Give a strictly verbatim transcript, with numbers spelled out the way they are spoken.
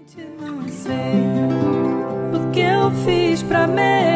Não sei o que eu fiz pra merecer